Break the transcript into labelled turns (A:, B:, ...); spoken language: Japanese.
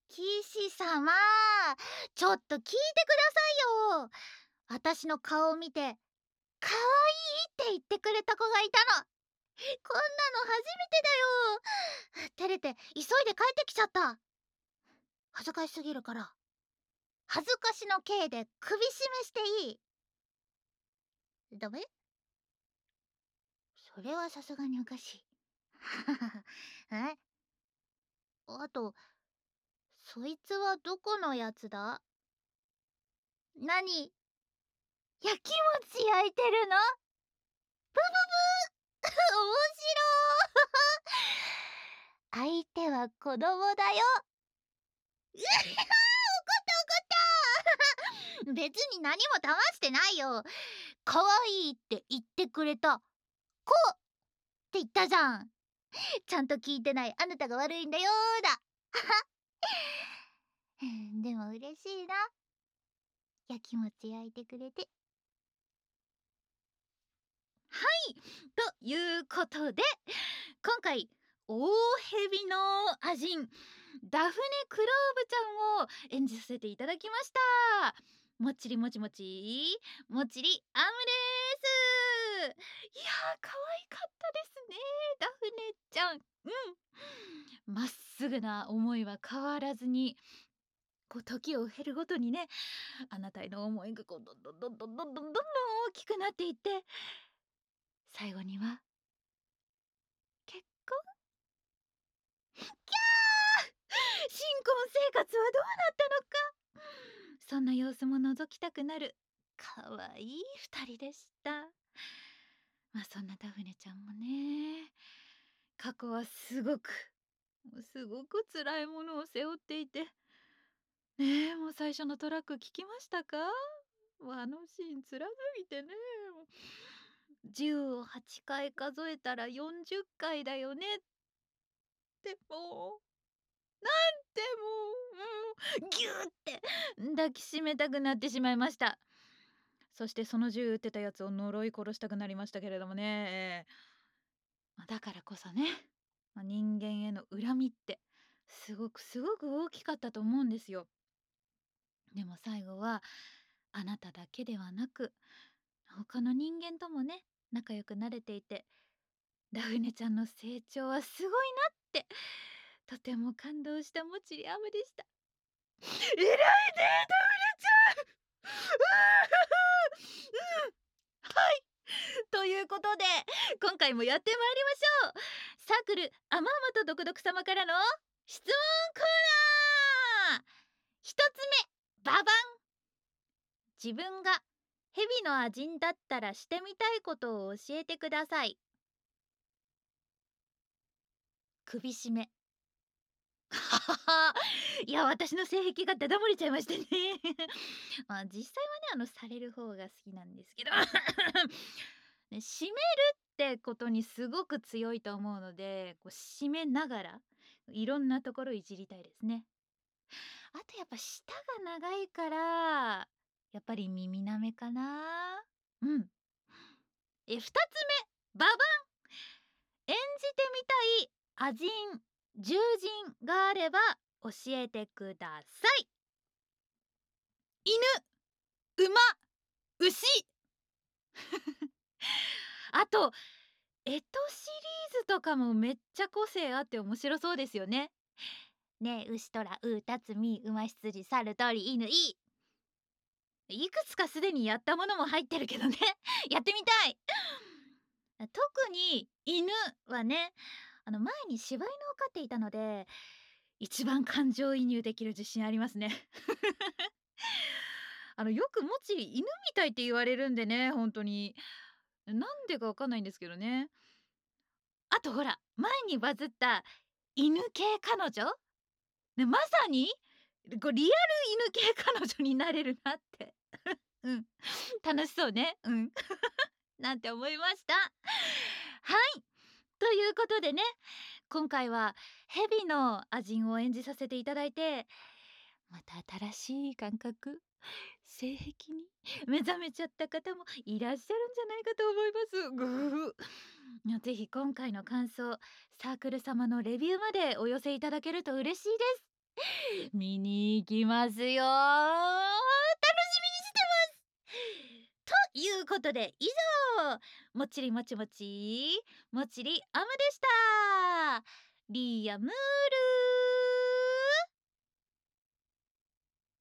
A: 騎士様、ちょっと聞いてくださいよ。私の顔を見て、可愛いって言ってくれた子がいたの。こんなの初めてだよ。照れて急いで帰ってきちゃった。恥ずかしすぎるから、恥ずかしの刑で首絞めしていい？ダメ？それはさすがにおかしい。え？あと、そいつはどこのやつだ？何？やきもち焼いてるの？ブブブー面白ー相手は子供だよ。うわ怒った別に何も騙してないよ。可愛いって言ってくれた子って言ったじゃん。ちゃんと聞いてないあなたが悪いんだよーだ。でも嬉しいな。やきもち焼いてくれて。はい、ということで今回大蛇のアジンダフネ・クローブちゃんを演じさせていただきました。もっちりもちもちもっちりアムです。いやー可愛かったですね、ダフネちゃん。まっすぐな思いは変わらずに、こう時を経るごとにね、あなたへの思いがこうどんどんどんどんどんどんどんどん大きくなっていって、最後には結婚。キャー新婚生活はどうなったのか。そんな様子も覗きたくなる可愛い二人でした。まあそんなダフネちゃんもね、過去はすごく辛いものを背負っていてねえ、もう最初のトラック聞きましたか？もうあのシーン辛すぎてね、もう10を8回数えたら40回だよねってもうでも、ギューって抱きしめたくなってしまいました。そしてその銃撃ってたやつを呪い殺したくなりましたけれどもね。だからこそね、人間への恨みってすごく大きかったと思うんですよ。でも最後はあなただけではなく他の人間ともね仲良くなれていて、ダフネちゃんの成長はすごいなってとても感動したもちりあむでした。偉いねダフネちゃんはい、ということで今回もやってまいりましょう。サークルあまあまと独読様からの質問コーナー。一つ目、ババン。自分が蛇のアジンだったらしてみたいことを教えてください。首絞め。いや私の性癖がダダ漏れちゃいましてねまあ実際はねされる方が好きなんですけどね、締めるってことにすごく強いと思うので、こう締めながらいろんなところいじりたいですね。あとやっぱ舌が長いからやっぱり耳なめかな。2つ目、ババン。演じてみたいアジン獣人があれば教えてください。犬、馬、牛あとシリーズとかもめっちゃ個性あって面白そうですよね。ねえ、牛とらうたつみ馬羊猿鳥犬いくつかすでにやったものも入ってるけどねやってみたい特に犬はね、前に柴犬を飼っていたので一番感情移入できる自信ありますねよくもち犬みたいって言われるんでね、本当になんでかわかんないんですけどね。あとほら前にバズった犬系彼女ね、まさにこうリアル犬系彼女になれるなってうん楽しそうねなんて思いました。はいということでね、今回はヘビのアジンを演じさせていただいて、また新しい感覚性癖に目覚めちゃった方もいらっしゃるんじゃないかと思います。ぜひ今回の感想サークル様のレビューまでお寄せいただけると嬉しいです。 見に行きますよ。楽しみにしてます。ということで以上、もちりもちもちもちりアムでした。リーヤムール。